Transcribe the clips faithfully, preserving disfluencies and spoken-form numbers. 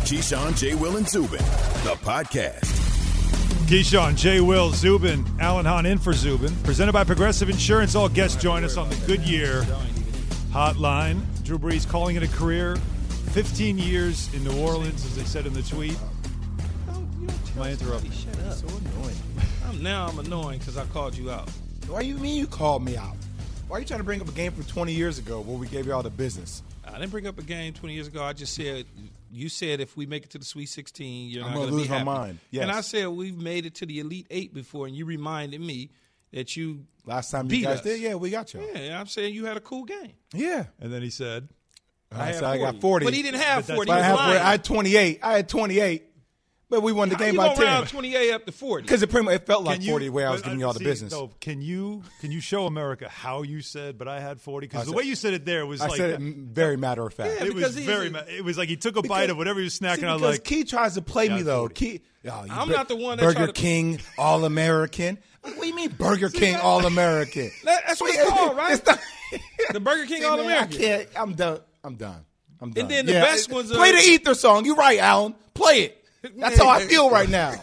Keyshawn, J. Will, and Zubin, the podcast. Keyshawn, J. Will, Zubin, Alan Hahn in for Zubin. Presented by Progressive Insurance. All guests join us on the Goodyear Hotline. Drew Brees calling it a career. fifteen years in New Orleans, as they said in the tweet. Am I interrupting? Shut up. So annoying. I'm, now I'm annoying because I called you out. Why you mean you called me out? Why are you trying to bring up a game from twenty years ago where we gave you all the business? I didn't bring up a game twenty years ago. I just said, you said if we make it to the Sweet sixteen, you're I'm not gonna going to lose be my happy. mind. Yes. And I said we've made it to the Elite Eight before, and you reminded me that you Last time you beat guys us. did, yeah, we got you. Yeah, I'm saying you had a cool game. Yeah. And then he said, I, had said I got forty. But he didn't have But that's forty. But He I, was had, lying. I had twenty-eight. I had twenty-eight. But we won the How game you by gonna ten. round twenty-eight up to forty? Because it pretty much it felt like Can you- forty where I was but, giving uh, you all the see, business. So can you can you show America how you said, but I had forty? I Because the said- way you said it there was I like said it m- very matter of fact. Yeah, it was because he's very. a- ma- It was like he took a Because- bite of whatever he was snacking See, on. because Like Key tries to play me Yeah, though. forty. Key, oh, you I'm Bur- not the one that Burger tried to- King All American. What do you mean Burger King that- All American? That- that's what it's called, right? It's not- The Burger King See, man, All-American. I can't. I'm done. I'm done. I'm done. And then the best ones are- Play the Ether song. You're right, Alan. Play it. That's how I feel right now.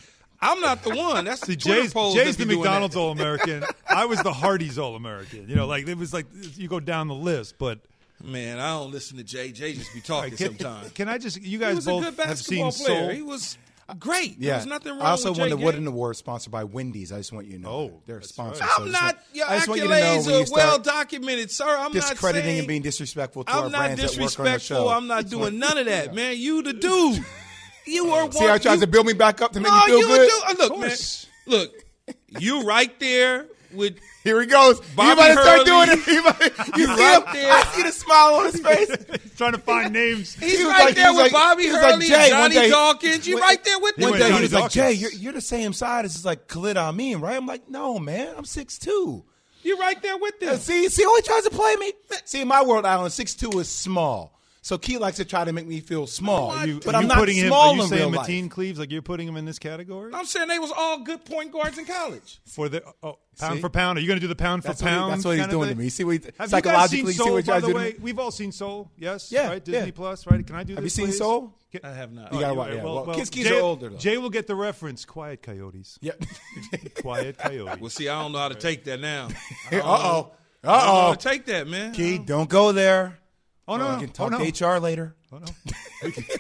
I'm not the one. That's See, the Twitter Jay's, polls Jay's that the be doing McDonald's that. All American. I was the Hardee's All American. You know, like it was like you go down the list. But Man, I don't listen to Jay. Jay just be talking can, sometimes. can I just? You He guys was a both good have seen basketball player. Soul. He was great. Yeah. There's nothing wrong I also with won Jay the Wooden Gaines. Award sponsored by Wendy's. I just want you to know. Oh, that. They're a that's sponsor. right. so I I'm just not. want- Your I just want you to know accolades when you are start well documented, sir. I'm not discrediting saying, and being disrespectful to I'm our not brands that work on the disrespectful. show. I'm not doing none of that, man. You the dude. You are one. See how he tries you, to build me back up to make no, me feel you good? a dude. Uh, Look, Of man. course. Look, you right there with. Here he goes. Bobby you about to start Hurley. doing it. You, about, you see right him? there. I see the smile on his face. Trying to find names. He's He was right like- he there was with like- Bobby he was like, Hurley, Jay, one Johnny day- Dawkins. You One- right there with He them. One went day he Johnny was like, Dawkins. Jay, you're, you're the same size. This is like Khalid Amin, right? I'm like, no, man. I'm six two. You're right there with them. See, see how he tries to play me? See, in my world, Alan, six two is small. So Key likes to try to make me feel small. Are you- but are I'm you not putting him, small Are you in saying real life. Mateen Cleaves? Like you're putting him in this category I'm saying they was all good point guards in college. for the oh, pound See? for pound? Are you going to do the pound for That's what, he- pound? that's what he's kind of doing thing? to me. You see what he, Have you guys psychologically, seen you see Soul, what he by tries the to do way? to me? We've all seen Soul, yes? Yeah, right? Disney yeah. Plus, right? Can I do this, Have you seen please? Soul? Can- I have not. You gotta you- watch. Yeah, well, well, well, kids, kids Jay, are older though. Jay will get the reference. Quiet Coyotes. Yeah. Quiet Coyotes. Well, see, I don't know how to take that now. Uh oh. I don't know Uh how oh. to take that, man. Key, don't go there. Oh no! We can oh, talk no. to H R later. Oh, no. We can-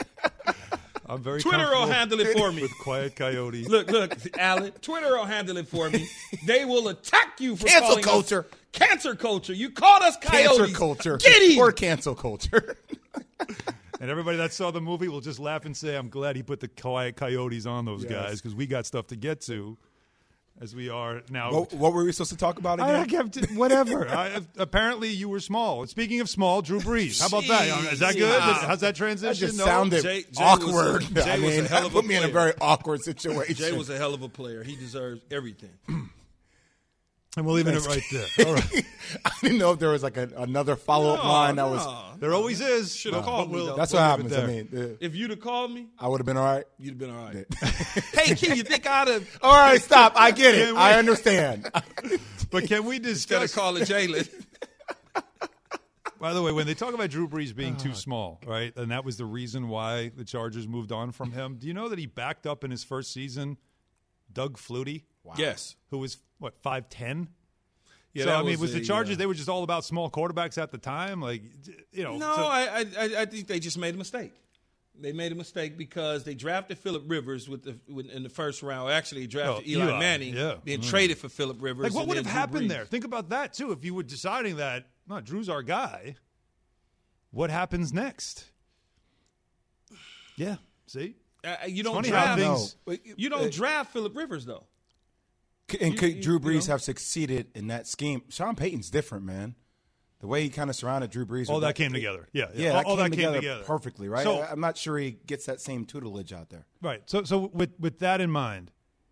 I'm very Twitter will comfortable handle it for me. with Quiet Coyotes. Look, look, Alan. Twitter will handle it for me. They will attack you for Cancel calling us- culture. Cancer culture. You called us coyotes. Cancer culture. Get him. Or cancel culture. And everybody that saw the movie will just laugh and say, "I'm glad he put the Quiet Coyotes on those Yes. guys because we got stuff to get to." As we are now. what, what were we supposed to talk about I, I again? kept whatever. I, apparently, you were small. Speaking of small, Drew Brees. How about that? Is that good? Jeez. How's that transition? That just No? sounded Jay- Jay was a- awkward. Jay I was a mean, hell that of a put me in a player. very awkward situation. Jay was a hell of a player. He deserves everything. And we're leaving it right there. All right. I didn't know if there was like a, another follow up No, line that no. was. There always is. Should've But called me, we'll- though. That's we'll what leave it happens. I there. mean, uh, If you'd have called me, I would have been all right. you'd have been all right. Hey, Key, you think I'd have All right, stop. I get it. Can we- I understand. But can we instead of discuss? calling Jalen? By the way, when they talk about Drew Brees being too small, right, and that was the reason why the Chargers moved on from him. Do you know that he backed up in his first season Doug Flutie, Yes. who was what five ten? Yeah, so that I mean, was a, the Chargers? uh, They were just all about small quarterbacks at the time, like you know. No, so- I, I I think they just made a mistake. They made a mistake because they drafted Phillip Rivers with the with, in the first round. Actually, they drafted Oh, Eli, Eli, Manning, yeah. then Mm. traded for Phillip Rivers. like what and would then have Drew happened Brees. there? Think about that too. If you were deciding that, no, Drew's our guy. What happens next? Yeah, see, Uh, you don't funny how draft. things- No. You don't draft Phillip Rivers though. And You- could you- Drew you Brees know? have succeeded in that scheme? Sean Payton's different, man. The way he kind of surrounded Drew Brees. all with that came together. Yeah, Yeah, all, that, all came, that together came together perfectly, right? So- I- I'm not sure he gets that same tutelage out there. Right. So, so with with that in mind,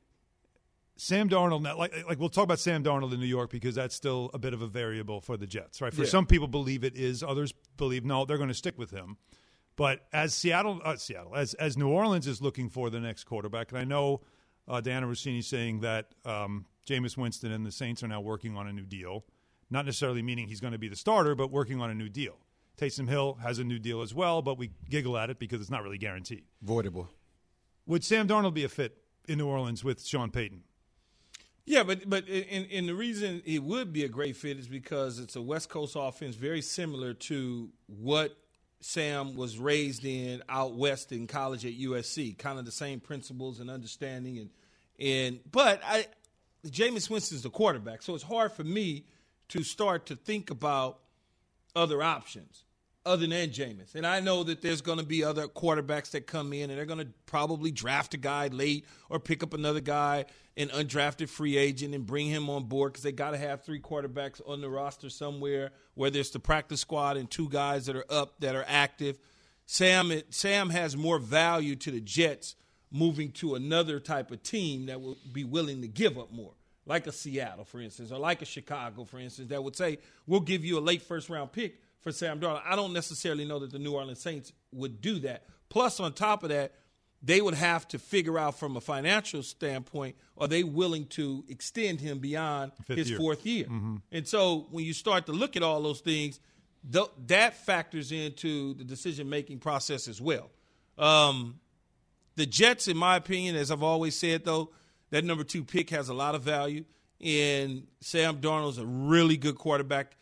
Sam Darnold. Now, like like we'll talk about Sam Darnold in New York because that's still a bit of a variable for the Jets, right? For Yeah. some people, believe it is. Others believe no, they're going to stick with him. But as Seattle, uh, Seattle, as as New Orleans is looking for the next quarterback, and I know uh, Diana Rossini saying that um, Jameis Winston and the Saints are now working on a new deal. Not necessarily meaning he's going to be the starter, but working on a new deal. Taysom Hill has a new deal as well, but we giggle at it because it's not really guaranteed. Voidable. Would Sam Darnold be a fit in New Orleans with Sean Payton? Yeah, but but and, and the reason it would be a great fit is because it's a West Coast offense very similar to what Sam was raised in out west in college at U S C. Kind of the same principles and understanding. And and but I, Jameis Winston's the quarterback, so it's hard for me to start to think about other options other than Jameis. And I know that there's going to be other quarterbacks that come in, and they're going to probably draft a guy late or pick up another guy, an undrafted free agent, and bring him on board because they got to have three quarterbacks on the roster somewhere, whether it's the practice squad and two guys that are up that are active. Sam, Sam has more value to the Jets moving to another type of team that will be willing to give up more, like a Seattle, for instance, or like a Chicago, for instance, that would say, we'll give you a late first-round pick for Sam Darnold. I don't necessarily know that the New Orleans Saints would do that. Plus, on top of that, they would have to figure out from a financial standpoint, are they willing to extend him beyond Fifth his year. fourth year? Mm-hmm. And so when you start to look at all those things, th- that factors into the decision-making process as well. Um, the Jets, in my opinion, as I've always said, though, that number two pick has a lot of value, and Sam Darnold's a really good quarterback.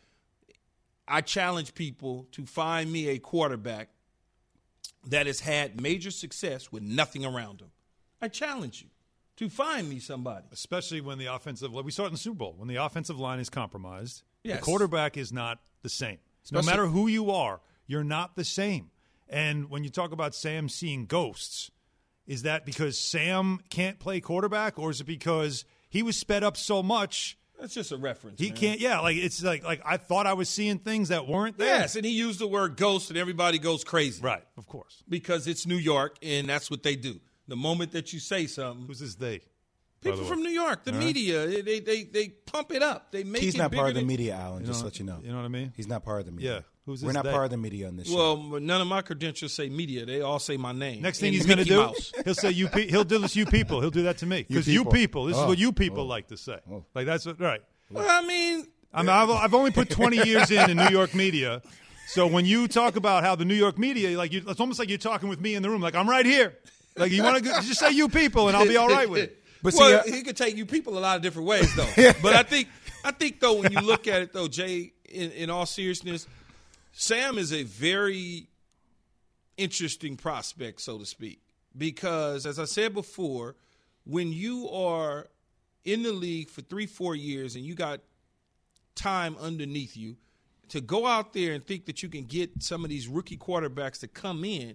I challenge people to find me a quarterback that has had major success with nothing around him. I challenge you to find me somebody. Especially when the offensive – we saw it in the Super Bowl. When the offensive line is compromised, Yes. the quarterback is not the same. Especially- no matter who you are, you're not the same. And when you talk about Sam seeing ghosts, is that because Sam can't play quarterback, or is it because he was sped up so much – That's just a reference. he man. can't, yeah, like it's like like I thought I was seeing things that weren't there. Yes, and he used the word ghost, and everybody goes crazy. Right, of course. Because it's New York, and that's what they do. The moment that you say something, Who's this they? people from New York, the media, they, they they pump it up. They make He's it not bigger part of the than- media, Alan, just know- to let you know. You know what I mean? He's not part of the media. Yeah. Who's We're this not they? part of the media on this Well, show. none of my credentials say media. They all say my name. Next thing And he's going to Mickey do, Mouse. he'll say you. Pe- he'll do this. You people. He'll do that to me because You you people. people. This is Oh. what you people Oh. like to say. Oh. Like that's what, right. Well, I mean, I mean, I've, I've only put twenty years in in New York media, so when you talk about how the New York media, like you, it's almost like you're talking with me in the room. Like I'm right here. Like you want to just say you people, and I'll be all right with it. But see, well, uh, he could take you people a lot of different ways, though. But I think, I think though, when you look at it, though, Jay, in, in all seriousness, Sam is a very interesting prospect, so to speak, because as I said before, when you are in the league for three, four years, and you got time underneath you, to go out there and think that you can get some of these rookie quarterbacks to come in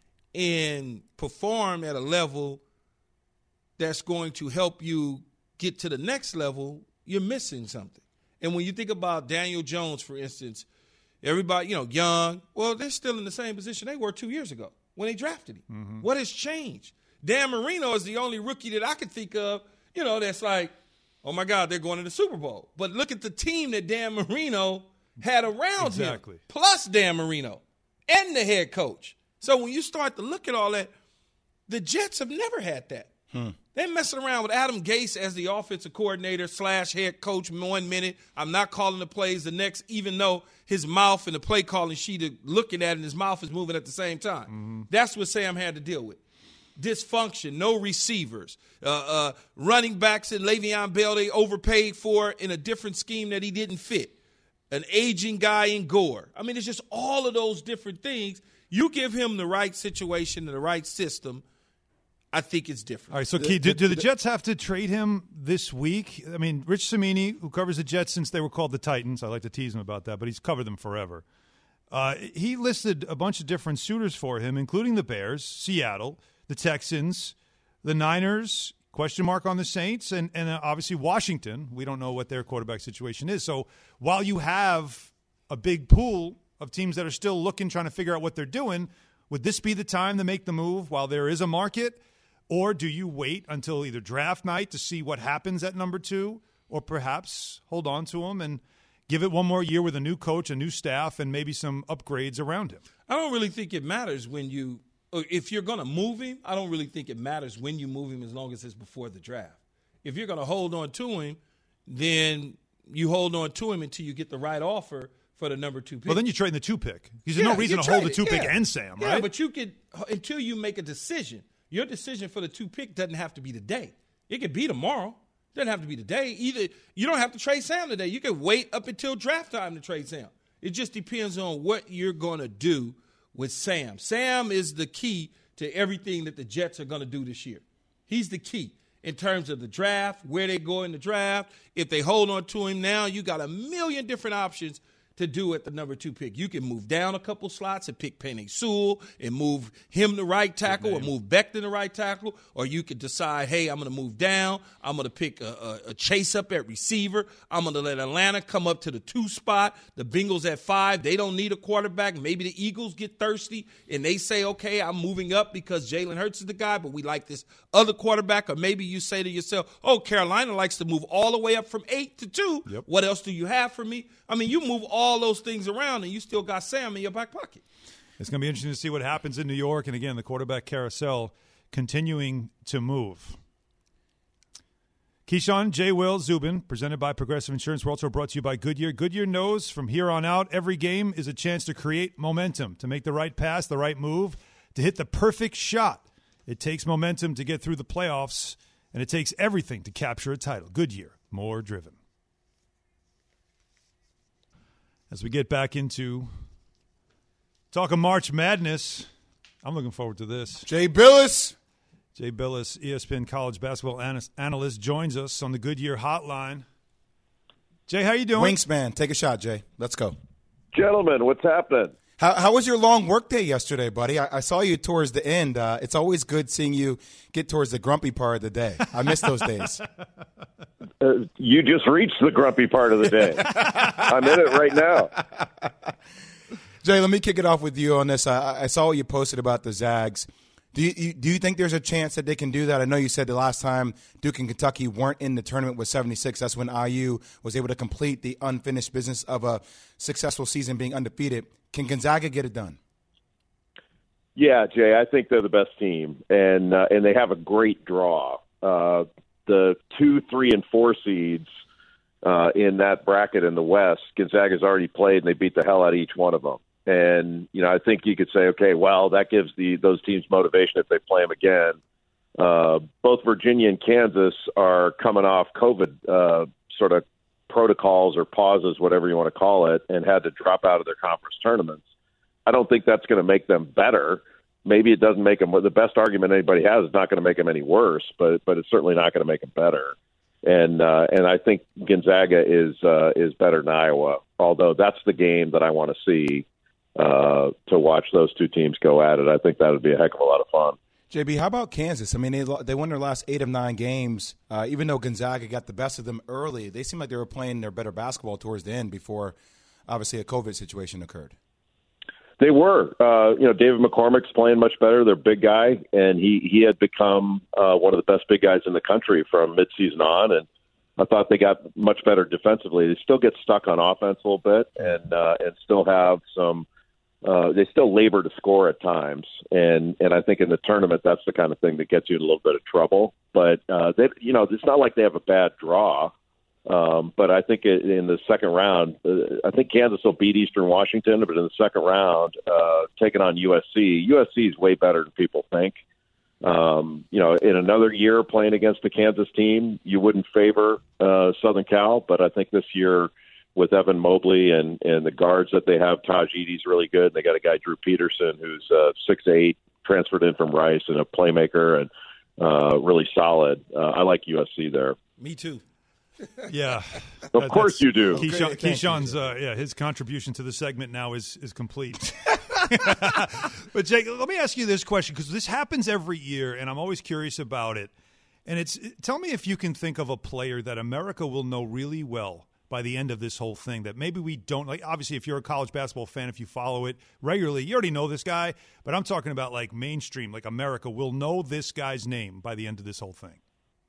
and perform at a level that's going to help you get to the next level, you're missing something. And when you think about Daniel Jones, for instance, everybody, you know, young, well, they're still in the same position they were two years ago when they drafted him. Mm-hmm. What has changed? Dan Marino is the only rookie that I could think of, you know, that's like, oh, my God, they're going to the Super Bowl. But look at the team that Dan Marino had around Exactly. him, plus Dan Marino and the head coach. So when you start to look at all that, the Jets have never had that. Hmm. They're messing around with Adam Gase as the offensive coordinator slash head coach one minute. I'm not calling the plays the next, even though his mouth and the play calling sheet are looking at it and his mouth is moving at the same time. Mm-hmm. That's what Sam had to deal with. Dysfunction, no receivers, uh, uh, running backs and Le'Veon Bell they overpaid for in a different scheme that he didn't fit. An aging guy in Gore. I mean, it's just all of those different things. You give him the right situation and the right system, I think it's different. All right, so Key, do, do the Jets have to trade him this week? I mean, Rich Cimini, who covers the Jets since they were called the Titans, I like to tease him about that, but he's covered them forever. Uh, he listed a bunch of different suitors for him, including the Bears, Seattle, the Texans, the Niners, question mark on the Saints, and, and uh, obviously Washington. We don't know what their quarterback situation is. So while you have a big pool of teams that are still looking, trying to figure out what they're doing, would this be the time to make the move while there is a market? Or do you wait until either draft night to see what happens at number two, or perhaps hold on to him and give it one more year with a new coach, a new staff, and maybe some upgrades around him? I don't really think it matters when you – if you're going to move him, I don't really think it matters when you move him as long as it's before the draft. If you're going to hold on to him, then you hold on to him until you get the right offer for the number two pick. Well, then you trade the two pick because there's Yeah, no reason you to hold the trade two it, pick yeah. and Sam, Yeah, right? but you could until you make a decision. Your decision for the two pick doesn't have to be today. It could be tomorrow. It doesn't have to be today. Either you don't have to trade Sam today. You can wait up until draft time to trade Sam. It just depends on what you're going to do with Sam. Sam is the key to everything that the Jets are going to do this year. He's the key in terms of the draft, where they go in the draft. If they hold on to him now, you got a million different options to do at the number two pick. You can move down a couple slots and pick Penei Sewell and move him to right tackle or move Beck to the right tackle, or you could decide, hey, I'm going to move down. I'm going to pick a, a, a chase up at receiver. I'm going to let Atlanta come up to the two spot. The Bengals at five. They don't need a quarterback. Maybe the Eagles get thirsty and they say, okay, I'm moving up because Jalen Hurts is the guy, but we like this other quarterback. Or maybe you say to yourself, oh, Carolina likes to move all the way up from eight to two. Yep. What else do you have for me? I mean, you move all those things around and you still got Sam in your back pocket. It's going to be interesting to see what happens in New York. And again, the quarterback carousel continuing to move. Keyshawn, J. Will, Zubin, presented by Progressive Insurance. We're also brought to you by Goodyear. Goodyear knows from here on out, every game is a chance to create momentum, to make the right pass, the right move, to hit the perfect shot. It takes momentum to get through the playoffs, and it takes everything to capture a title. Goodyear, more driven. As we get back into talk of March Madness, I'm looking forward to this. Jay Billis. Jay Billis, E S P N college basketball analyst, joins us on the Goodyear Hotline. Jay, how you doing? Wingspan, take a shot, Jay. Let's go. Gentlemen, what's happening? How, how was your long workday yesterday, buddy? I, I saw you towards the end. Uh, it's always good seeing you get towards the grumpy part of the day. I miss those days. Uh, you just reached the grumpy part of the day. I'm in it right now. Jay, let me kick it off with you on this. I, I saw what you posted about the Zags. Do you, you do you think there's a chance that they can do that? I know you said the last time Duke and Kentucky weren't in the tournament with seventy-six. That's when I U was able to complete the unfinished business of a successful season being undefeated. Can Gonzaga get it done? Yeah, Jay, I think they're the best team, and uh, and they have a great draw. Uh, the two, three, and four seeds uh, in that bracket in the West, Gonzaga's already played, and they beat the hell out of each one of them. And, you know, I think you could say, okay, well, that gives the those teams motivation if they play them again. Uh, both Virginia and Kansas are coming off COVID uh, sort of protocols or pauses, whatever you want to call it, and had to drop out of their conference tournaments. I don't think that's going to make them better. Maybe it doesn't make them – the best argument anybody has is not going to make them any worse, but but it's certainly not going to make them better. And uh, and I think Gonzaga is uh, is better than Iowa, although that's the game that I want to see. Uh, to watch those two teams go at it. I think that would be a heck of a lot of fun. J B, how about Kansas? I mean, they they won their last eight of nine games. Uh, even though Gonzaga got the best of them early, they seemed like they were playing their better basketball towards the end before, obviously, a COVID situation occurred. They were. Uh, you know, David McCormick's playing much better. They're a big guy, and he, he had become uh, one of the best big guys in the country from midseason on, and I thought they got much better defensively. They still get stuck on offense a little bit and uh, and still have some Uh, they still labor to score at times, and and I think in the tournament that's the kind of thing that gets you in a little bit of trouble. But uh, they, you know, it's not like they have a bad draw. Um, but I think it, in the second round, uh, I think Kansas will beat Eastern Washington. But in the second round, uh, taking on U S C, U S C is way better than people think. Um, you know, in another year playing against the Kansas team, you wouldn't favor uh, Southern Cal, but I think this year, with Evan Mobley and, and the guards that they have, Taj Edey's really good. They got a guy, Drew Peterson, who's uh, six eight, transferred in from Rice and a playmaker and uh, really solid. Uh, I like U S C there. Me too. Yeah. Of course you do. Keyshawn, Keyshawn's, uh, yeah, his contribution to the segment now is, is complete. But, Jake, let me ask you this question, because this happens every year, and I'm always curious about it. And it's tell me if you can think of a player that America will know really well by the end of this whole thing that maybe we don't like. Obviously, if you're a college basketball fan, if you follow it regularly, you already know this guy. But I'm talking about like mainstream, like America will know this guy's name by the end of this whole thing.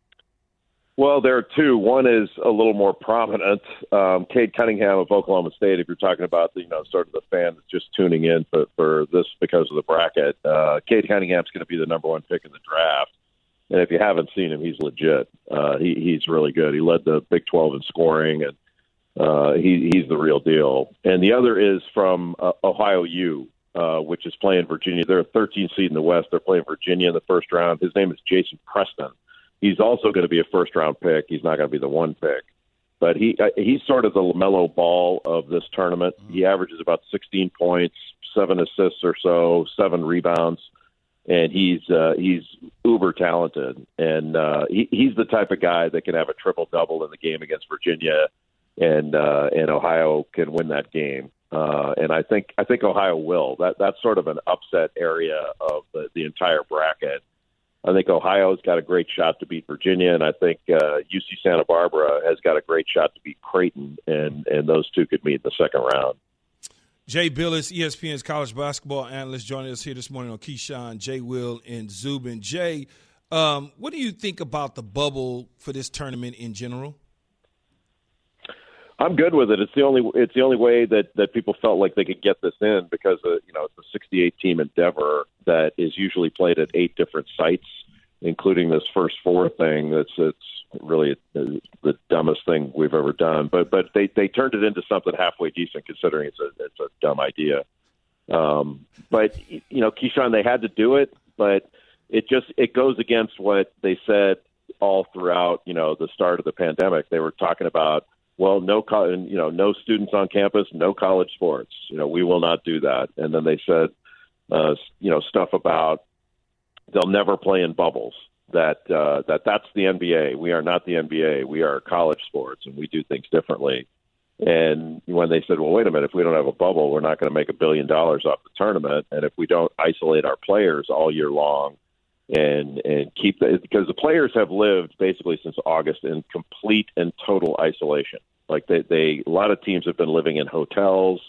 Well, there are two. One is a little more prominent. Um, Cade Cunningham of Oklahoma State, if you're talking about the, you know, sort of the fan that's just tuning in for, for this because of the bracket. Uh, Cade Cunningham's going to be the number one pick in the draft. And if you haven't seen him, he's legit. Uh, he, he's really good. He led the Big twelve in scoring, and Uh, he, he's the real deal. And the other is from uh, Ohio U, uh, which is playing Virginia. They're a thirteenth seed in the West. They're playing Virginia in the first round. His name is Jason Preston. He's also going to be a first-round pick. He's not going to be the one pick. But he uh, he's sort of the LaMelo Ball of this tournament. He averages about sixteen points, seven assists or so, seven rebounds. And he's uh, he's uber talented, and uh, he, he's the type of guy that can have a triple double in the game against Virginia, and uh, and Ohio can win that game. Uh, and I think I think Ohio will. That that's sort of an upset area of the, the entire bracket. I think Ohio's got a great shot to beat Virginia, and I think uh, U C Santa Barbara has got a great shot to beat Creighton, and and those two could meet in the second round. Jay Billis, E S P N's college basketball analyst, joining us here this morning on Keyshawn, Jay Will, and Zubin. Jay, um, what do you think about the bubble for this tournament in general? I'm good with it. It's the only it's the only way that, that people felt like they could get this in, because uh, you know it's a sixty-eight team endeavor that is usually played at eight different sites, including this first four thing. That's it's really the dumbest thing we've ever done. But but they, they turned it into something halfway decent, considering it's a it's a dumb idea. Um, but you know, Keyshawn, they had to do it, but it just it goes against what they said all throughout. You know, the start of the pandemic, they were talking about, well, no, you know, no students on campus, no college sports. You know, we will not do that. And then they said, uh, you know, stuff about they'll never play in bubbles. That uh, that that's the N B A. We are not the N B A. We are college sports, and we do things differently. And when they said, well, wait a minute, if we don't have a bubble, we're not going to make a billion dollars off the tournament. And if we don't isolate our players all year long and and keep the, because the players have lived basically since August in complete and total isolation. Like they, they a lot of teams have been living in hotels.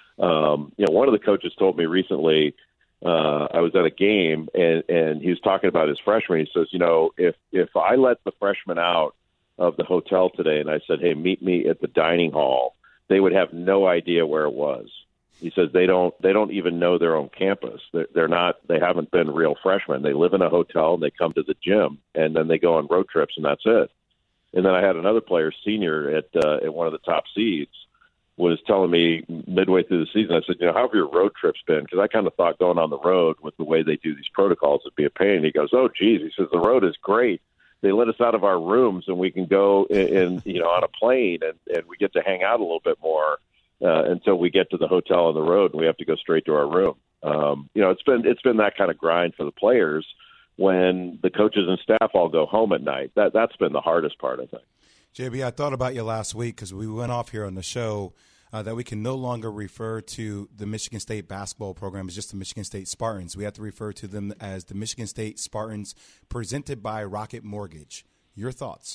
Um, you know, one of the coaches told me recently, uh, I was at a game and, and he was talking about his freshmen. He says, you know, if, if I let the freshmen out of the hotel today and I said, hey, meet me at the dining hall, they would have no idea where it was. He says they don't they don't even know their own campus. They're, they're not they haven't been real freshmen. They live in a hotel and they come to the gym and then they go on road trips and that's it. And then I had another player, senior at uh, at one of the top seeds, was telling me midway through the season, I said, you know, how have your road trips been? Because I kind of thought going on the road with the way they do these protocols would be a pain. And he goes, oh, geez. He says, the road is great. They let us out of our rooms and we can go in, in you know, on a plane and, and we get to hang out a little bit more uh, until we get to the hotel on the road and we have to go straight to our room. Um, you know, it's been it's been that kind of grind for the players when the coaches and staff all go home at night. That, that's been the hardest part, I think. J B, I thought about you last week because we went off here on the show uh, that we can no longer refer to the Michigan State basketball program as just the Michigan State Spartans. We have to refer to them as the Michigan State Spartans presented by Rocket Mortgage. Your thoughts?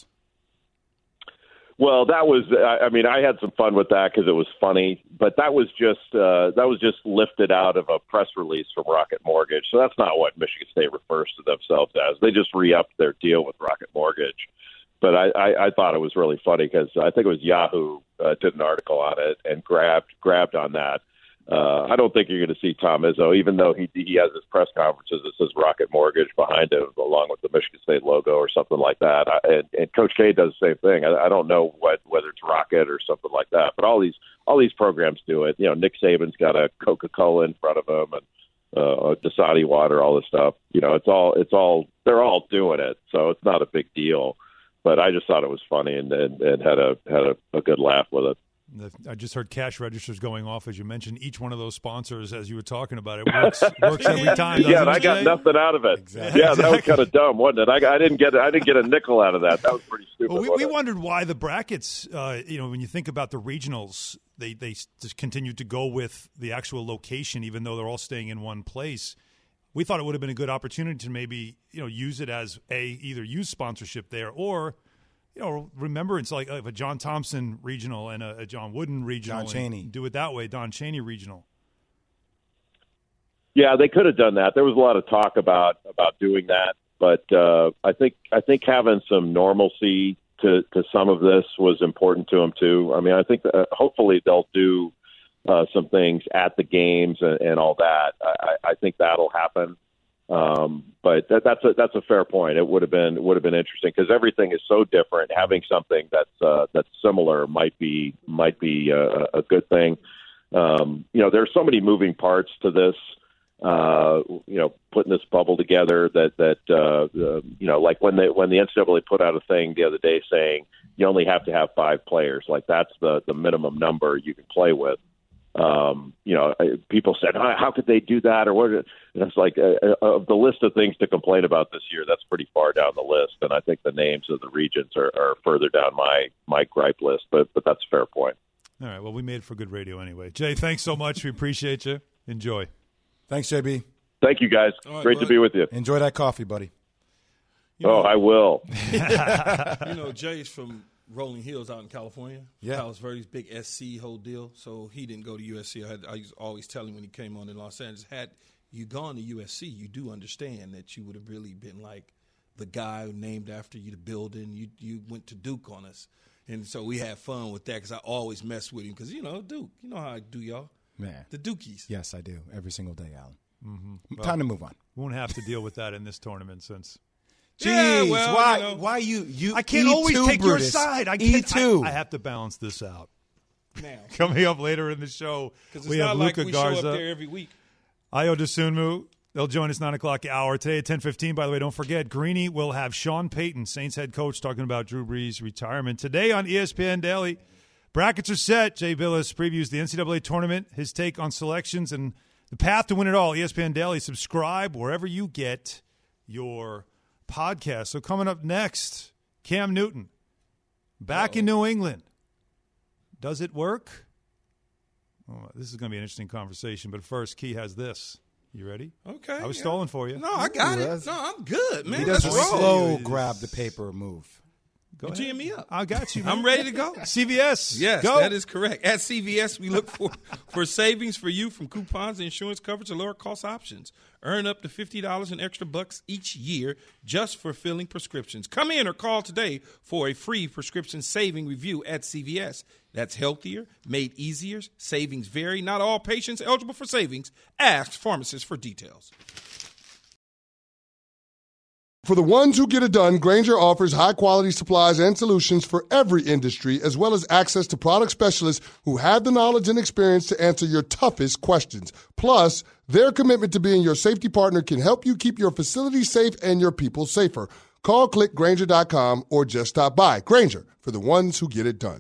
Well, that was, I mean, I had some fun with that because it was funny, but that was just, uh, that was just lifted out of a press release from Rocket Mortgage. So that's not what Michigan State refers to themselves as. They just re-upped their deal with Rocket Mortgage. But I, I, I thought it was really funny because I think it was Yahoo uh, did an article on it and grabbed grabbed on that. Uh, I don't think you're going to see Tom Izzo, even though he he has his press conferences that says Rocket Mortgage behind him, along with the Michigan State logo or something like that. I, and, and Coach K does the same thing. I, I don't know what whether it's Rocket or something like that, but all these all these programs do it. You know, Nick Saban's got a Coca-Cola in front of him and uh, Dasani water, all this stuff. You know, it's all it's all they're all doing it, so it's not a big deal. But I just thought it was funny and, and, and had a had a, a good laugh with it. I just heard cash registers going off as you mentioned each one of those sponsors as you were talking about it. Works, works every time. Yeah, and I got nothing out of it. Exactly. Yeah, that was kind of dumb, wasn't it? I, I didn't get I didn't get a nickel out of that. That was pretty stupid. Well, we, we it? wondered why the brackets. Uh, you know, when you think about the regionals, they they just continued to go with the actual location, even though they're all staying in one place. We thought it would have been a good opportunity to maybe, you know, use it as a either use sponsorship there or, you know, remember it's like a John Thompson regional and a, a John Wooden regional. Don Chaney. Do it that way, Don Chaney regional. Yeah, they could have done that. There was a lot of talk about about doing that, but uh, I think I think having some normalcy to, to some of this was important to them too. I mean, I think that hopefully they'll do Uh, some things at the games and, and all that. I, I think that'll happen. Um, but that, that's a that's a fair point. It would have been it would have been interesting because everything is so different. Having something that's uh, that's similar might be might be a, a good thing. Um, you know, there's so many moving parts to this. Uh, you know, putting this bubble together. That that uh, uh, you know, like when they when the N C double A put out a thing the other day saying you only have to have five players. Like that's the the minimum number you can play with. Um, you know, people said, how, how could they do that? Or what? And it's like, uh, of the list of things to complain about this year, that's pretty far down the list. And I think the names of the regions are, are further down my, my gripe list, but, but that's a fair point. All right. Well, we made it for good radio anyway. Jay, thanks so much. We appreciate you. Enjoy. Thanks, J B. Thank you, guys. Right, Great bud. to be with you. Enjoy that coffee, buddy. You know, oh, I will. You know, Jay's from Rolling Hills out in California. Yeah. Palos Verdes, big S C whole deal. So he didn't go to U S C. I, had, I used to always tell him when he came on in Los Angeles, had you gone to U S C, you do understand that you would have really been like the guy who named after you, the building. You you went to Duke on us. And so we had fun with that because I always mess with him because, you know, Duke. You know how I do, y'all. Man. The Dukies. Yes, I do. Every single day, Alan. Mm-hmm. Time to move on. Won't have to deal with that in this tournament since Jeez, Yeah, well, why? you know. Why you? You? I can't E always two, take your Brutus. side. I E can't. two. I, I have to balance this out. Now. Coming up later in the show, Because it's we not have like Luka we Garza, show up there every week. Ayo Dosunmu. They'll join us nine o'clock hour today at ten fifteen. By the way, don't forget Greeny will have Sean Payton, Saints head coach, talking about Drew Brees' retirement today on E S P N Daily. Brackets are set. Jay Billis previews the N C double A tournament, his take on selections and the path to win it all. E S P N Daily. Subscribe wherever you get your podcast. So coming up next, Cam Newton back Uh-oh. in New England. Does it work? Oh, this is going to be an interesting conversation. But first, Key has this. You ready? Okay. I was yeah. stalling for you. No, I got Ooh, it. No, I'm good, man. He Let's does a roll. slow grab the paper move. Go You ahead. teeing me up. I got you. Man. I'm ready to go. C V S. Yes, go. that is correct. At C V S, we look for, for savings for you from coupons, insurance coverage, and lower cost options. Earn up to fifty dollars in extra bucks each year just for filling prescriptions. Come in or call today for a free prescription saving review at C V S. That's healthier, made easier. Savings vary. Not all patients eligible for savings. Ask pharmacists for details. For the ones who get it done, Grainger offers high-quality supplies and solutions for every industry, as well as access to product specialists who have the knowledge and experience to answer your toughest questions. Plus, their commitment to being your safety partner can help you keep your facility safe and your people safer. Call click Grainger dot com or just stop by. Grainger, for the ones who get it done.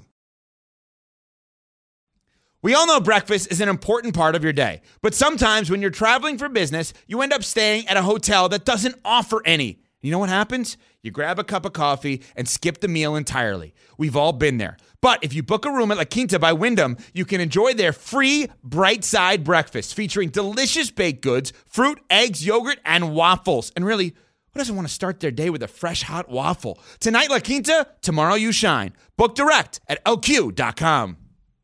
We all know breakfast is an important part of your day, but sometimes when you're traveling for business, you end up staying at a hotel that doesn't offer any. You know what happens? You grab a cup of coffee and skip the meal entirely. We've all been there. But if you book a room at La Quinta by Wyndham, you can enjoy their free Bright Side breakfast featuring delicious baked goods, fruit, eggs, yogurt, and waffles. And really, who doesn't want to start their day with a fresh, hot waffle? Tonight, La Quinta, tomorrow you shine. Book direct at L Q dot com.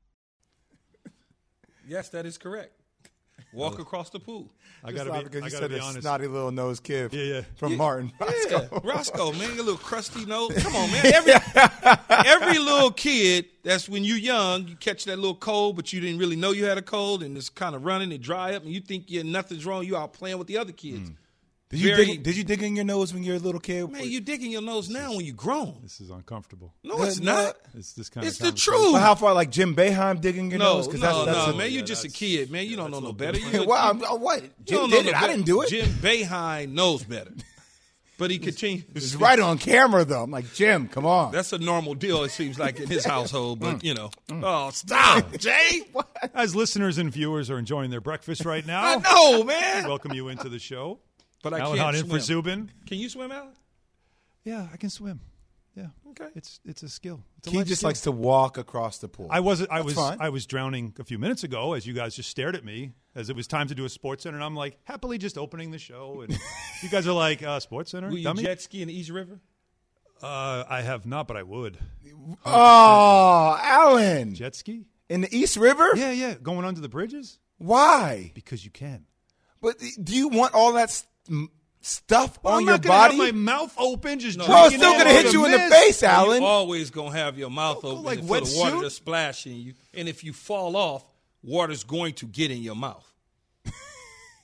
Yes, that is correct. Walk across the pool. I got to be, because I you gotta said be a honest. snotty little nose kid. Yeah, yeah. From Yeah. Martin. Yeah, Roscoe, man, your little crusty nose. Come on, man. Every every little kid, that's when you're young, you catch that little cold, but you didn't really know you had a cold, and it's kind of running, it dry up, and you think you're nothing's wrong. You out playing with the other kids. Mm. Did you Very- dig? Did you dig in your nose when you were a little kid? Man, you digging your nose now when you grown. This is uncomfortable. No, it's No, not. It's this kind It's of the conversation. truth. Well, how far? Like Jim Boeheim digging your No, nose? no, that's, that's no, a- man. You're yeah, just a that's- kid, man. You yeah, don't know that's a no little better. different. You- Well, I'm, oh, what? you Jim don't know did no it. I better. didn't do it. Jim Boeheim knows better, but he continues. It's right on camera, though. I'm like, Jim, come on. That's a normal deal, it seems like, in his household. But, you know. Oh, stop, Jay. As listeners and viewers are enjoying their breakfast right now, I know, man. welcome you into the show. But I Alan can't Hunt in swim. for Zubin. Can you swim, Alan? Yeah, I can swim. Yeah, Okay. it's it's a skill. It's a He life just skill. likes to walk across the pool. I was I That's was fine. I was drowning a few minutes ago as you guys just stared at me as it was time to do a Sports Center, and I'm like happily just opening the show, and you guys are like uh, Sports Center. Will you dummy? jet ski in the East River? Uh, I have not, but I would Oh, Alan. jet ski. In the East River? Yeah, yeah, going under the bridges Why? because you can. But do you want all that st- m- stuff Well, on I'm your not gonna body? have my mouth open, just No, Bro, it's drinking still in going to all hit you in the mist. face, You're Alan. always going to have your mouth Go open like and for the water wetsuit? to splash in you. And if you fall off, water's going to get in your mouth.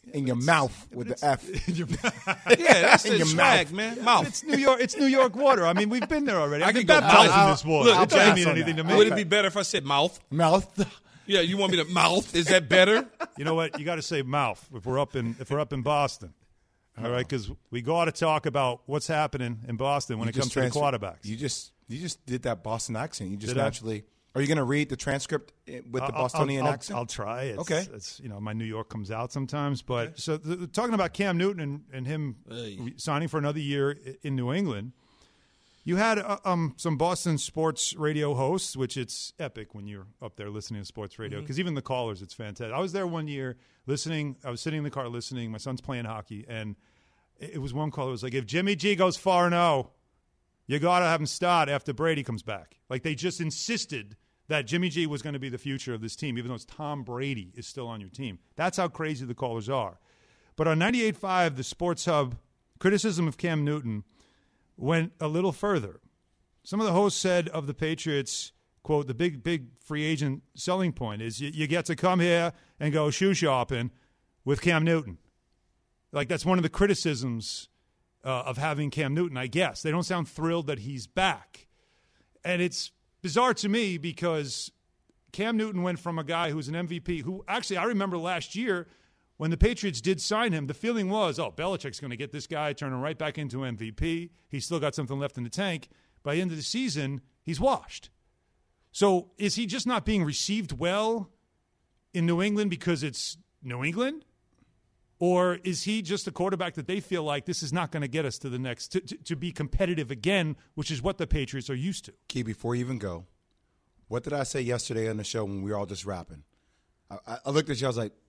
in your mouth with the F. Yeah, that's In the your swag, mouth. man. Mouth. It's New York. It's New York water. I mean, we've been there already. I I've been could go baptized mouth. in this water. Look, It doesn't Jack, mean anything to me. Would it be better if I said mouth? Mouth. Yeah, you want me to mouth? Is that better? You know what? You got to say mouth if we're up in if we're up in Boston. All right, because we got to talk about what's happening in Boston when You it comes just to the transfer- quarterbacks. You just you just did that Boston accent. You just Did I? naturally. Are you going to read the transcript with the I'll- Bostonian I'll, I'll, accent? I'll try. It's, Okay. It's, you know, my New York comes out sometimes. But so the, talking about Cam Newton and, and him Hey. re- signing for another year i- in New England, you had uh, um, some Boston sports radio hosts, which it's epic when you're up there listening to sports radio because even the callers, it's fantastic. I was there one year listening. I was sitting in the car listening. My son's playing hockey, and it, it was one caller. It was like, if Jimmy G goes four and oh, you got to have him start after Brady comes back. Like they just insisted that Jimmy G was going to be the future of this team, even though it's Tom Brady is still on your team. That's how crazy the callers are. But on ninety-eight point five, the Sports Hub, criticism of Cam Newton went a little further. Some of the hosts said of the Patriots, quote, the big, big free agent selling point is you, you get to come here and go shoe shopping with Cam Newton. Like that's one of the criticisms uh, of having Cam Newton, I guess. They don't sound thrilled that he's back. And it's bizarre to me because Cam Newton went from a guy who's an M V P, who actually I remember last year when the Patriots did sign him, the feeling was, oh, Belichick's going to get this guy, turn him right back into M V P. He's still got something left in the tank. By the end of the season, he's washed. So is he just not being received well in New England because it's New England? Or is he just a quarterback that they feel like this is not going to get us to the next, to, to, to be competitive again, which is what the Patriots are used to? Key, before you even go, what did I say yesterday on the show when we were all just rapping? I, I looked at you, I was like,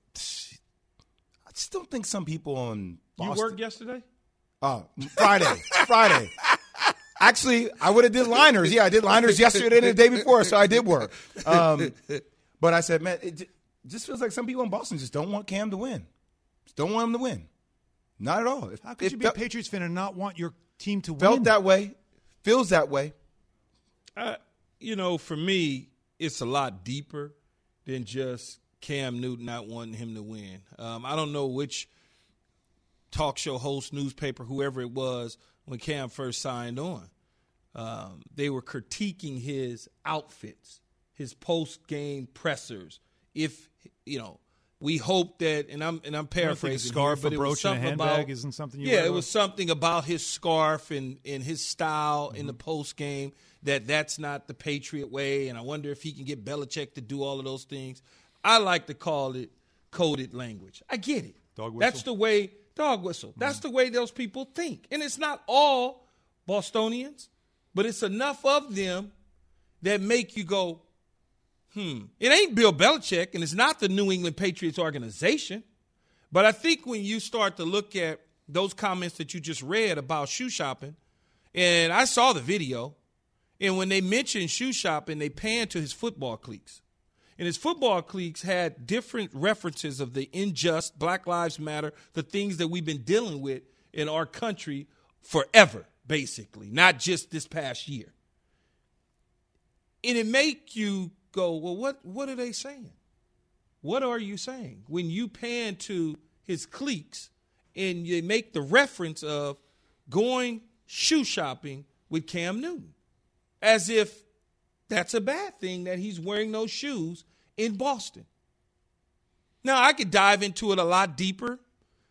I just don't think some people on Boston. You worked yesterday? Oh, Friday. Friday. Actually, I would have did liners. Yeah, I did liners yesterday and the day before, so I did work. Um, but I said, man, it just feels like some people in Boston just don't want Cam to win. Just don't want him to win. Not at all. How could It you be felt, a Patriots fan and not want your team to felt win? that way. Feels that way. Uh, you know, for me, it's a lot deeper than just Cam Newton not wanting him to win. Um, I don't know which talk show host, newspaper, whoever it was, when Cam first signed on. Um, they were critiquing his outfits, his post-game pressers. If, you know, we hope that, and I'm and I'm paraphrasing, scarf, here, but a it brooch, was and a something handbag about, isn't something you yeah, wear it well? was something about his scarf and, and his style Mm-hmm. in the post game that that's not the Patriot way, and I wonder if he can get Belichick to do all of those things. I like to call it coded language. I get it. Dog whistle? That's the way dog whistle. Mm-hmm. That's the way those people think, and it's not all Bostonians, but it's enough of them that make you go, hmm. It ain't Bill Belichick, and it's not the New England Patriots organization. But I think when you start to look at those comments that you just read about shoe shopping, and I saw the video, and when they mentioned shoe shopping, they panned to his football cleats. And his football cleats had different references of the unjust, Black Lives Matter, the things that we've been dealing with in our country forever, basically, not just this past year. And it make you go, well, what, what are they saying? What are you saying? When you pan to his cleats and you make the reference of going shoe shopping with Cam Newton, as if that's a bad thing that he's wearing those shoes in Boston. Now, I could dive into it a lot deeper.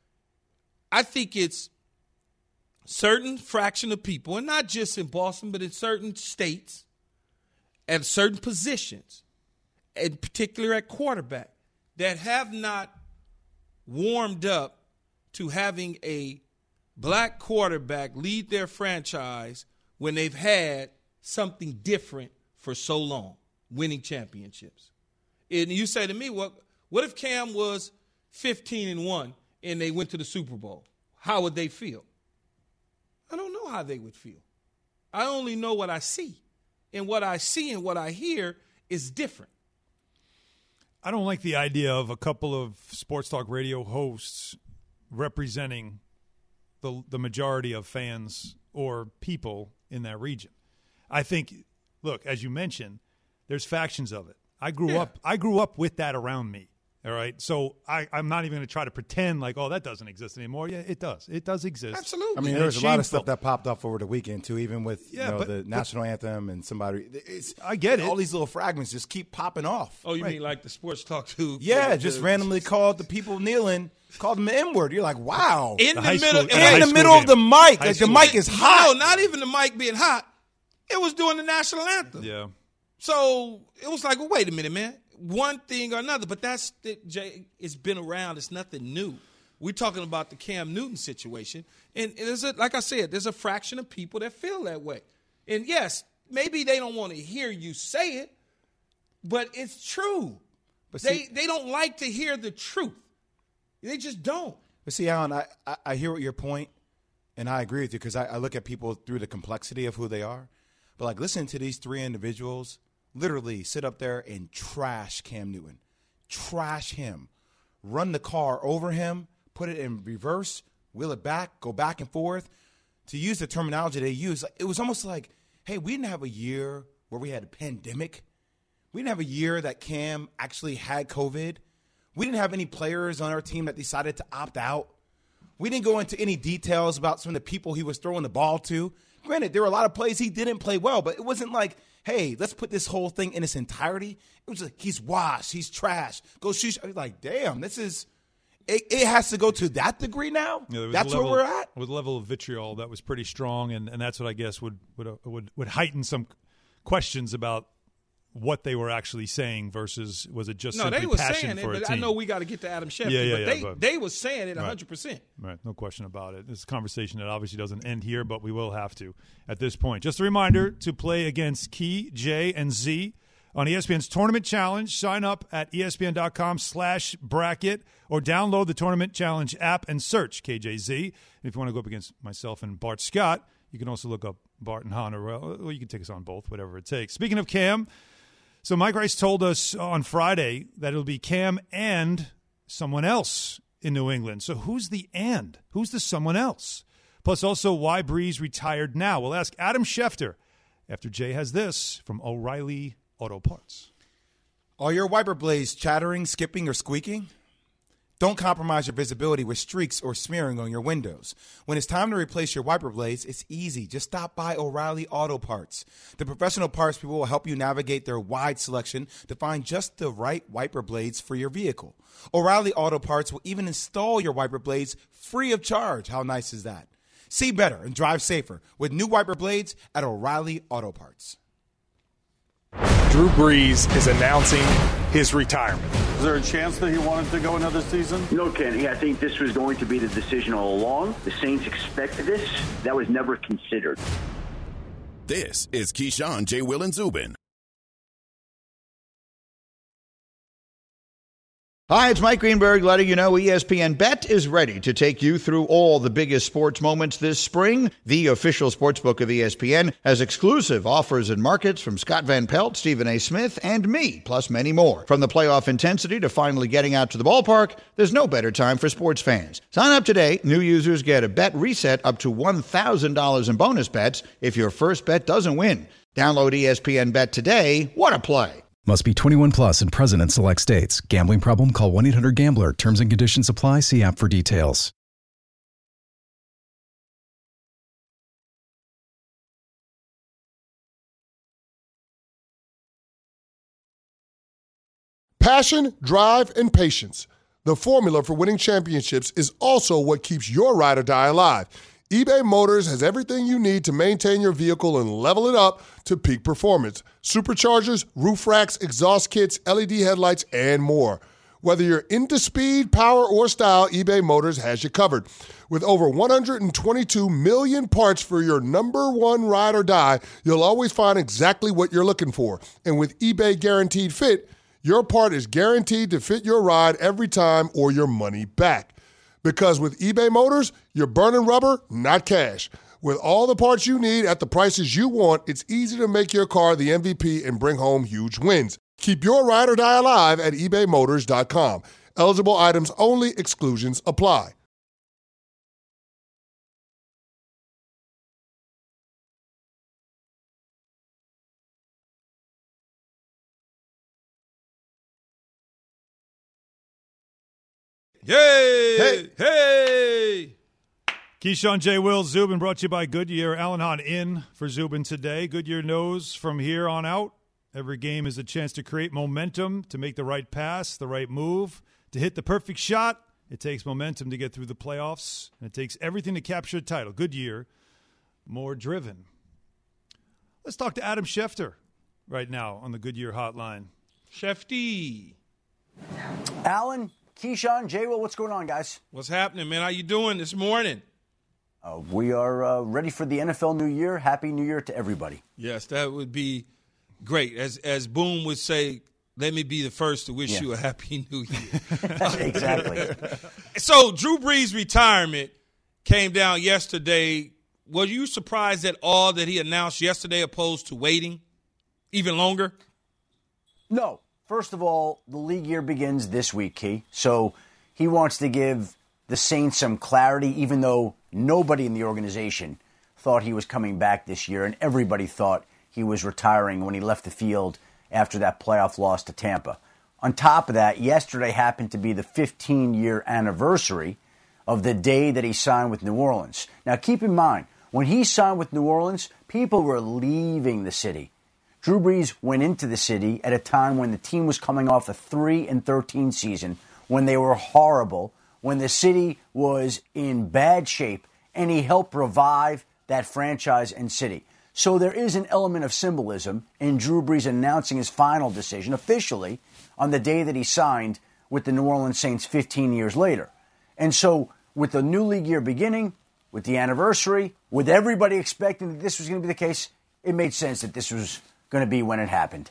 I think it's certain fraction of people, and not just in Boston, but in certain states, at certain positions, in particular at quarterback, that have not warmed up to having a black quarterback lead their franchise when they've had something different for so long, winning championships. And you say to me, what, what if Cam was fifteen and one and they went to the Super Bowl? How would they feel? I don't know how they would feel. I only know what I see. And what I see and what I hear is different. I don't like the idea of a couple of sports talk radio hosts representing the the majority of fans or people in that region. I think, look, as you mentioned, there's factions of it. I grew Yeah. up I grew up with that around me. All right. So I, I'm not even going to try to pretend like, oh, that doesn't exist anymore. Yeah, it does. It does exist. Absolutely. I mean, And there's it's a lot of shameful. stuff that popped up over the weekend too, even with Yeah, you know, but- the but- national anthem and somebody. It's, I get it. All these little fragments just keep popping off. Oh, you Right. mean like the sports talk too? Yeah, just randomly called the people kneeling, called them the N word. You're like, wow. in The the, high middle. school- and the I- high in the school middle game. of the mic, High like the school mic game. is hot. No, not even the mic being hot. It was doing the national anthem. Yeah. So it was like, well, wait a minute, man. One thing or another, but that's it, Jay. It's been around. It's nothing new. We're talking about the Cam Newton situation, and there's a, like I said, there's a fraction of people that feel that way. And yes, maybe they don't want to hear you say it, but it's true. But they see- they don't like to hear the truth. They just don't. But see, Alan, I, I, I hear what your point, and I agree with you because I, I look at people through the complexity of who they are. But like, listen to these three individuals literally sit up there and trash Cam Newton, trash him, run the car over him, put it in reverse, wheel it back, go back and forth. To use the terminology they use, it was almost like, hey, we didn't have a year where we had a pandemic. We didn't have a year that Cam actually had COVID. We didn't have any players on our team that decided to opt out. We didn't go into any details about some of the people he was throwing the ball to. Granted, there were a lot of plays he didn't play well, but it wasn't like, hey, let's put this whole thing in its entirety. It was like, he's washed, he's trash. Go shoot. I was like, damn, this is it, – it has to go to that degree now? Yeah, there was That's a level, where we're at? With a level of vitriol that was pretty strong, and, and that's what I guess would, would, uh, would, would heighten some questions about what they were actually saying versus was it just No, simply they were passion saying it, for a but team? I know we got to get to Adam Schefter. Yeah, yeah, but yeah, they but- they were saying it one Right. hundred percent. Right, no question about it. This is a conversation that obviously doesn't end here, but we will have to at this point. Just a reminder to play against Key, J, and Z on E S P N's Tournament Challenge. Sign up at E S P N dot com slash bracket or download the Tournament Challenge app and search K J Z. And if you want to go up against myself and Bart Scott, you can also look up Bart and Hannah. Well, you can take us on both, whatever it takes. Speaking of Cam, so Mike Rice told us on Friday that it'll be Cam and someone else in New England. So who's the and? Who's the someone else? Plus also why Breeze retired now. We'll ask Adam Schefter after Jay has this from O'Reilly Auto Parts. Are your wiper blades chattering, skipping, or squeaking? Don't compromise your visibility with streaks or smearing on your windows. When it's time to replace your wiper blades, it's easy. Just stop by O'Reilly Auto Parts. The professional parts people will help you navigate their wide selection to find just the right wiper blades for your vehicle. O'Reilly Auto Parts will even install your wiper blades free of charge. How nice is that? See better and drive safer with new wiper blades at O'Reilly Auto Parts. Drew Brees is announcing his retirement. Is there a chance that he wanted to go another season? No, Kenny. I think this was going to be the decision all along. The Saints expected this. That was never considered. This is Keyshawn, J. Will, and Zubin. Hi, it's Mike Greenberg letting you know E S P N Bet is ready to take you through all the biggest sports moments this spring. The official sportsbook of E S P N has exclusive offers and markets from Scott Van Pelt, Stephen A. Smith, and me, plus many more. From the playoff intensity to finally getting out to the ballpark, there's no better time for sports fans. Sign up today. New users get a bet reset up to one thousand dollars in bonus bets if your first bet doesn't win. Download E S P N Bet today. What a play. Must be twenty-one plus and present in select states. Gambling problem? Call one eight hundred gambler. Terms and conditions apply. See app for details. Passion, drive, and patience. The formula for winning championships is also what keeps your ride or die alive. eBay Motors has everything you need to maintain your vehicle and level it up to peak performance. Superchargers, roof racks, exhaust kits, L E D headlights, and more. Whether you're into speed, power, or style, eBay Motors has you covered. With over one hundred twenty-two million parts for your number one ride or die, you'll always find exactly what you're looking for. And with eBay Guaranteed Fit, your part is guaranteed to fit your ride every time or your money back. Because with eBay Motors, you're burning rubber, not cash. With all the parts you need at the prices you want, it's easy to make your car the M V P and bring home huge wins. Keep your ride or die alive at ebay motors dot com. Eligible items only. Exclusions apply. Yay! Hey! Hey! Keyshawn, J. Will, Zubin, brought to you by Goodyear. Alan Hahn in for Zubin today. Goodyear knows from here on out, every game is a chance to create momentum, to make the right pass, the right move, to hit the perfect shot. It takes momentum to get through the playoffs, and it takes everything to capture a title. Goodyear, more driven. Let's talk to Adam Schefter right now on the Goodyear hotline. Shefty. Alan, Keyshawn, J. Will, what's going on, guys? What's happening, man? How you doing this morning? Uh, we are uh, ready for the N F L New Year. Happy New Year to everybody. Yes, that would be great. As as Boone would say, let me be the first to wish yeah. you a happy New Year. Exactly. So Drew Brees' retirement came down yesterday. Were you surprised at all that he announced yesterday opposed to waiting even longer? No. First of all, the league year begins this week, Key. So he wants to give the Saints some clarity, even though nobody in the organization thought he was coming back this year, and everybody thought he was retiring when he left the field after that playoff loss to Tampa. On top of that, yesterday happened to be the fifteen-year anniversary of the day that he signed with New Orleans. Now, keep in mind, when he signed with New Orleans, people were leaving the city. Drew Brees went into the city at a time when the team was coming off a three and thirteen season, when they were horrible, when the city was in bad shape, and he helped revive that franchise and city. So there is an element of symbolism in Drew Brees announcing his final decision officially on the day that he signed with the New Orleans Saints fifteen years later. And so with the new league year beginning, with the anniversary, with everybody expecting that this was going to be the case, it made sense that this was going to be when it happened.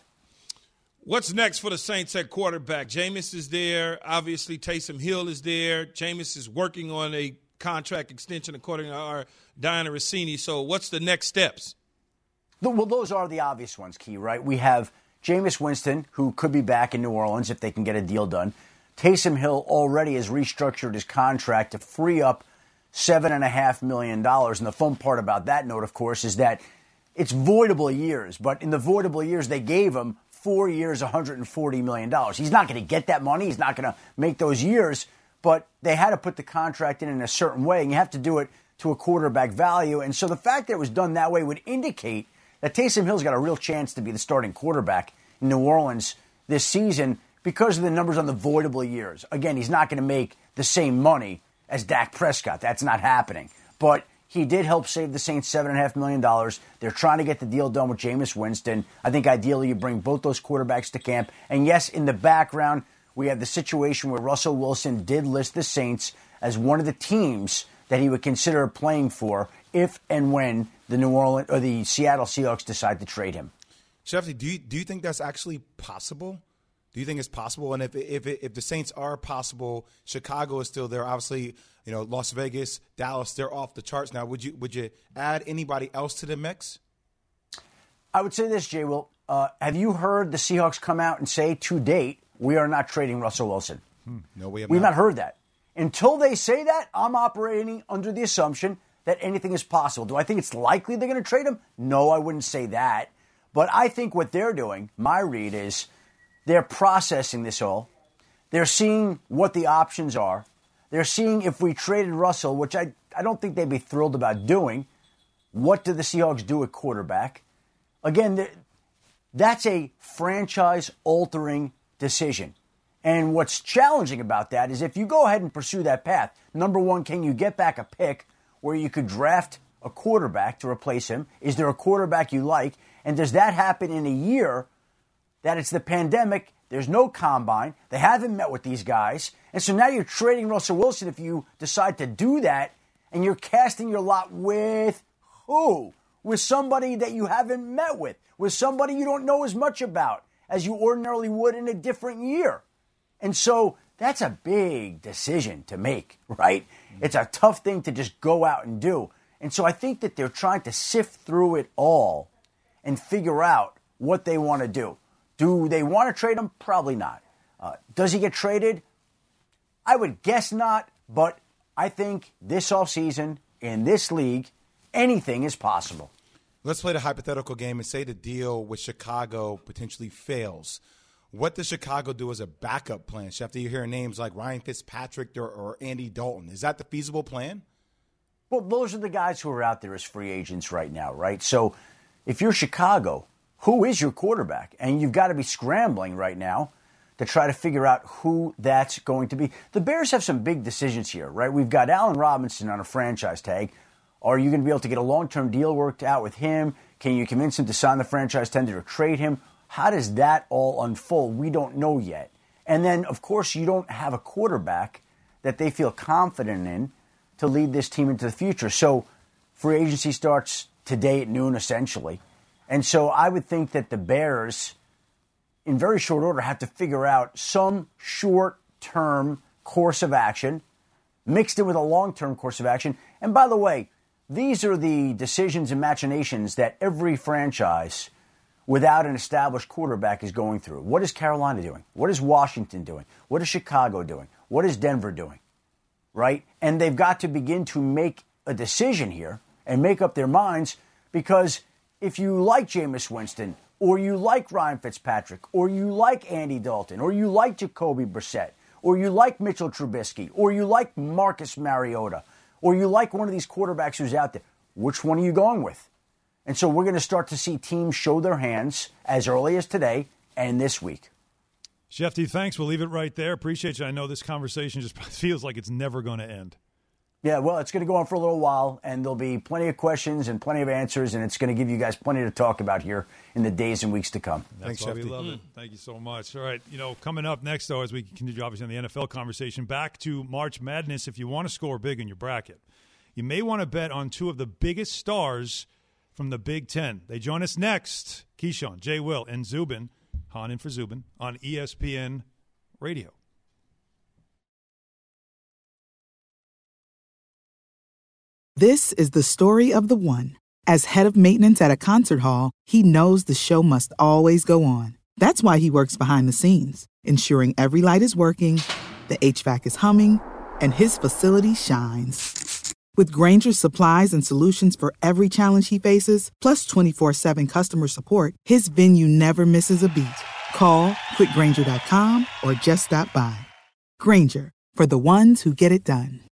What's next for the Saints at quarterback? Jameis is there. Obviously, Taysom Hill is there. Jameis is working on a contract extension, according to our Diana Rossini. So what's the next steps? Well, those are the obvious ones, Key, right? We have Jameis Winston, who could be back in New Orleans if they can get a deal done. Taysom Hill already has restructured his contract to free up seven point five million dollars. And the fun part about that note, of course, is that it's voidable years. But in the voidable years, they gave him four years, one hundred forty million dollars. He's not going to get that money. He's not going to make those years. But they had to put the contract in in a certain way, and you have to do it to a quarterback value. And so the fact that it was done that way would indicate that Taysom Hill's got a real chance to be the starting quarterback in New Orleans this season because of the numbers on the voidable years. Again, he's not going to make the same money as Dak Prescott. That's not happening. But he did help save the Saints seven point five million dollars. They're trying to get the deal done with Jameis Winston. I think ideally you bring both those quarterbacks to camp. And yes, in the background, we have the situation where Russell Wilson did list the Saints as one of the teams that he would consider playing for if and when the New Orleans or the Seattle Seahawks decide to trade him. Shefty, do you do you think that's actually possible? Do you think it's possible? And if if if the Saints are possible, Chicago is still there. Obviously, you know, Las Vegas, Dallas, they're off the charts now. Would you would you add anybody else to the mix? I would say this, Jay Will. Uh, have you heard the Seahawks come out and say to date we are not trading Russell Wilson? Hmm. No, we have We've not. not heard that. Until they say that, I'm operating under the assumption that anything is possible. Do I think it's likely they're going to trade him? No, I wouldn't say that. But I think what they're doing, my read is they're processing this all. They're seeing what the options are. They're seeing if we traded Russell, which I, I don't think they'd be thrilled about doing, what do the Seahawks do at quarterback? Again, that's a franchise-altering decision. And what's challenging about that is if you go ahead and pursue that path, number one, can you get back a pick where you could draft a quarterback to replace him? Is there a quarterback you like? And does that happen in a year that it's the pandemic, there's no combine, they haven't met with these guys, and so now you're trading Russell Wilson if you decide to do that, and you're casting your lot with who? With somebody that you haven't met with, with somebody you don't know as much about as you ordinarily would in a different year. And so that's a big decision to make, right? It's a tough thing to just go out and do. And so I think that they're trying to sift through it all and figure out what they want to do. Do they want to trade him? Probably not. Uh, does he get traded? I would guess not, but I think this offseason in this league, anything is possible. Let's play the hypothetical game and say the deal with Chicago potentially fails. what does Chicago do as a backup plan? After you hear names like Ryan Fitzpatrick or, or Andy Dalton, is that the feasible plan? Well, those are the guys who are out there as free agents right now, right? So if you're Chicago, who is your quarterback? And you've got to be scrambling right now to try to figure out who that's going to be. The Bears have some big decisions here, right? We've got Allen Robinson on a franchise tag. Are you going to be able to get a long-term deal worked out with him? Can you convince him to sign the franchise tender or trade him? How does that all unfold? We don't know yet. And then, of course, you don't have a quarterback that they feel confident in to lead this team into the future. So free agency starts today at noon, essentially. And so I would think that the Bears, in very short order, have to figure out some short-term course of action mixed in with a long-term course of action. And by the way, these are the decisions and machinations that every franchise without an established quarterback is going through. What is Carolina doing? What is Washington doing? What is Chicago doing? What is Denver doing? Right? And they've got to begin to make a decision here and make up their minds, because if you like Jameis Winston, or you like Ryan Fitzpatrick, or you like Andy Dalton, or you like Jacoby Brissett, or you like Mitchell Trubisky, or you like Marcus Mariota, or you like one of these quarterbacks who's out there, which one are you going with? And so we're going to start to see teams show their hands as early as today and this week. Shefty, thanks. We'll leave it right there. Appreciate you. I know this conversation just feels like it's never going to end. Yeah, well, it's going to go on for a little while, and there'll be plenty of questions and plenty of answers, and it's going to give you guys plenty to talk about here in the days and weeks to come. That's Thanks, why we Shefty. love it. Thank you so much. All right, you know, coming up next, though, as we continue, obviously, on the N F L conversation, back to March Madness. If you want to score big in your bracket, you may want to bet on two of the biggest stars from the Big Ten. They join us next. Keyshawn, Jay Will, and Zubin, Han in for Zubin, on E S P N Radio. This is the story of the one. As head of maintenance at a concert hall, he knows the show must always go on. That's why he works behind the scenes, ensuring every light is working, the H V A C is humming, and his facility shines. With Grainger's supplies and solutions for every challenge he faces, plus twenty-four seven customer support, his venue never misses a beat. Call quick grainger dot com or just stop by. Grainger, for the ones who get it done.